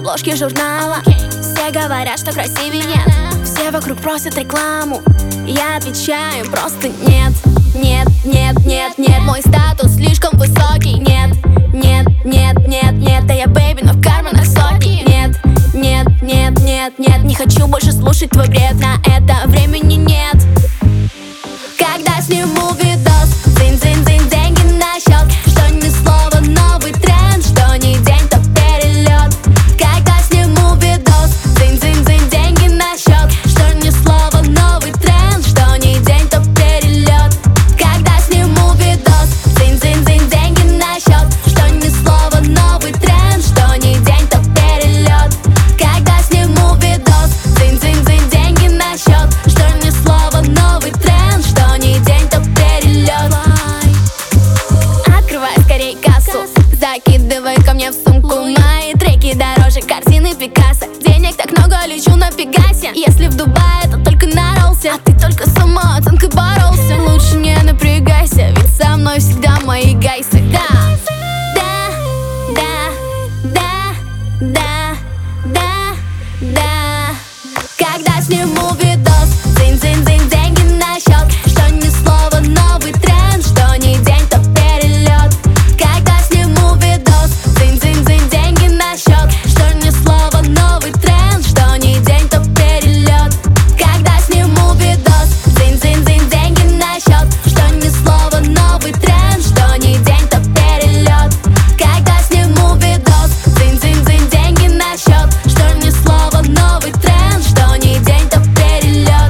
обложке журнала. Все говорят, что красивее нет, все вокруг просят рекламу. Я отвечаю просто нет, нет, нет, нет, нет. Мой статус слишком высокий. Нет, нет, нет, нет, нет. Да я бэйби, но в карманах сотни. Нет, нет, нет, нет, нет. Не хочу больше слушать твой бред, на это времени нет. Когда сниму видос, дзынь-дзынь-дзынь, деньги на счет. Что ни слова, новый тренд, что ни день, то перелет. Когда сниму видос, дзынь-дзынь-дзынь, деньги на счет. Что ни слова, новый тренд, что ни день, то перелет. Когда сниму видос, дзынь-дзынь-дзынь, деньги на счет. Что ни слова, новый тренд, что ни день, то перелет. Когда сниму видос, дзынь-дзынь-дзынь, деньги на счет. Что ни слова, новый тренд, что ни день, то перелет. Открывай скорей кассу, закидывай ко мне в сумку мои треки дороже картины Пикассо. Денег так много, лечу на Пегасе. Если в Дубае, то только на Роллсе. А ты только с самооценкой боролся. Лучше не напрягайся, ведь со мной всегда мои гайсы. Да, да, да, да, да, да, да. Когда сниму видос, дзынь-дзынь-дзынь, деньги на счет. Что ни слова, новый тренд, что ни день, то перелет. Когда сниму видос, дзынь-дзынь-дзынь, деньги на счет. Что ни слова, новый тренд, что ни день, то перелет. Когда сниму видос, дзынь-дзынь-дзынь, деньги на счет. Что ни слова, новый тренд, что ни день, то перелет. Когда сниму видос, дзынь-дзынь-дзынь, деньги на счет. Что ни слова, новый тренд, что ни день, то перелет.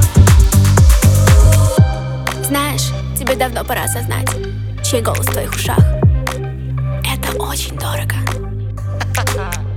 Знаешь, тебе давно пора осознать, чей голос в твоих ушах — это очень дорого.